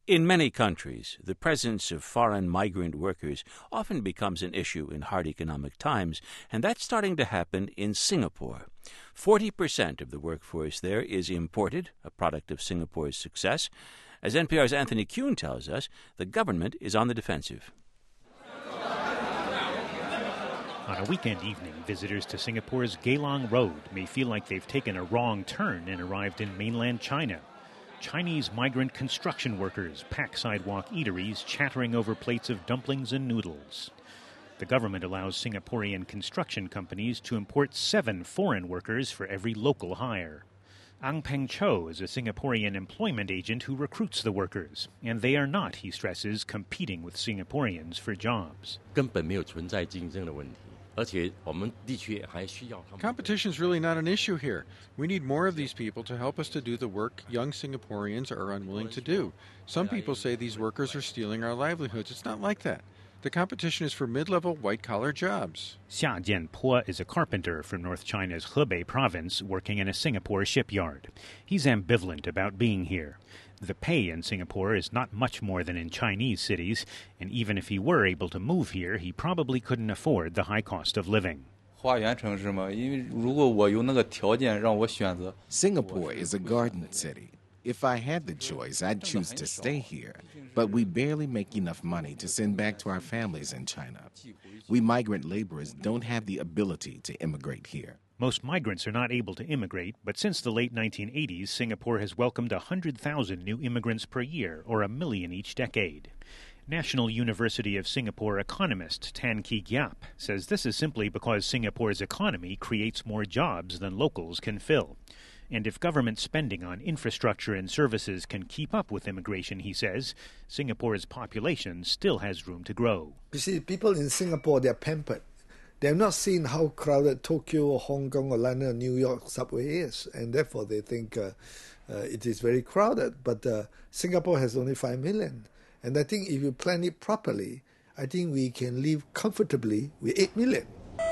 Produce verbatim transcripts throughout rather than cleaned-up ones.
In many countries, the presence of foreign migrant workers often becomes an issue in hard economic times, and that's starting to happen in Singapore. forty percent of the workforce there is imported, a product of Singapore's success. As N P R's Anthony Kuhn tells us, the government is on the defensive. On a weekend evening, visitors to Singapore's Geylang Road may feel like they've taken a wrong turn and arrived in mainland China. Chinese migrant construction workers pack sidewalk eateries, chattering over plates of dumplings and noodles. The government allows Singaporean construction companies to import seven foreign workers for every local hire. Ang Peng Cho is a Singaporean employment agent who recruits the workers, and they are not, he stresses, competing with Singaporeans for jobs. 根本没有存在竞争的问题。 Competition is really not an issue here. We need more of these people to help us to do the work young Singaporeans are unwilling to do. Some people say these workers are stealing our livelihoods. It's not like that. The competition is for mid-level white-collar jobs. Xia Jianpo is a carpenter from North China's Hebei province working in a Singapore shipyard. He's ambivalent about being here. The pay in Singapore is not much more than in Chinese cities, and even if he were able to move here, he probably couldn't afford the high cost of living. Singapore is a garden city. If I had the choice, I'd choose to stay here. But we barely make enough money to send back to our families in China. We migrant laborers don't have the ability to immigrate here. Most migrants are not able to immigrate, but since the late nineteen eighties, Singapore has welcomed one hundred thousand new immigrants per year, or a million each decade. National University of Singapore economist Tan Kee Gyap says this is simply because Singapore's economy creates more jobs than locals can fill. And if government spending on infrastructure and services can keep up with immigration, he says, Singapore's population still has room to grow. You see, people in Singapore, they're pampered. They've not seen how crowded Tokyo or Hong Kong or London or New York subway is, and therefore they think uh, uh, it is very crowded. But uh, Singapore has only five million. And I think if you plan it properly, I think we can live comfortably with eight million.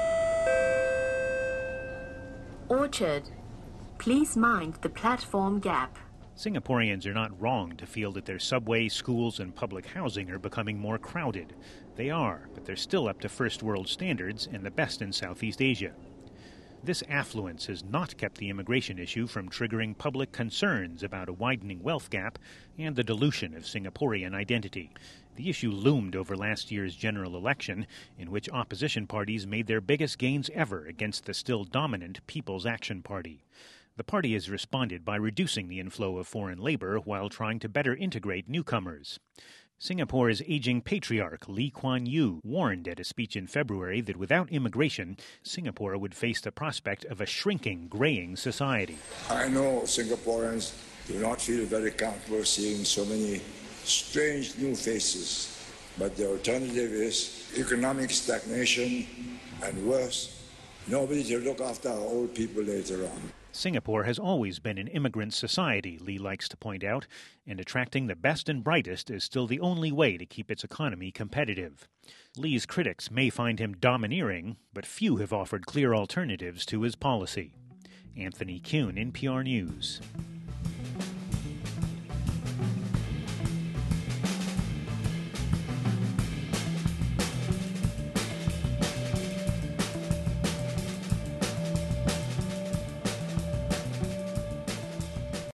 Orchard. Please mind the platform gap. Singaporeans are not wrong to feel that their subway, schools, and public housing are becoming more crowded. They are, but they're still up to first world standards and the best in Southeast Asia. This affluence has not kept the immigration issue from triggering public concerns about a widening wealth gap and the dilution of Singaporean identity. The issue loomed over last year's general election, in which opposition parties made their biggest gains ever against the still dominant People's Action Party. The party has responded by reducing the inflow of foreign labor while trying to better integrate newcomers. Singapore's aging patriarch Lee Kuan Yew warned at a speech in February that without immigration, Singapore would face the prospect of a shrinking, graying society. I know Singaporeans do not feel very comfortable seeing so many strange new faces, but the alternative is economic stagnation and worse, nobody to look after our old people later on. Singapore has always been an immigrant society, Lee likes to point out, and attracting the best and brightest is still the only way to keep its economy competitive. Lee's critics may find him domineering, but few have offered clear alternatives to his policy. Anthony Kuhn, N P R News.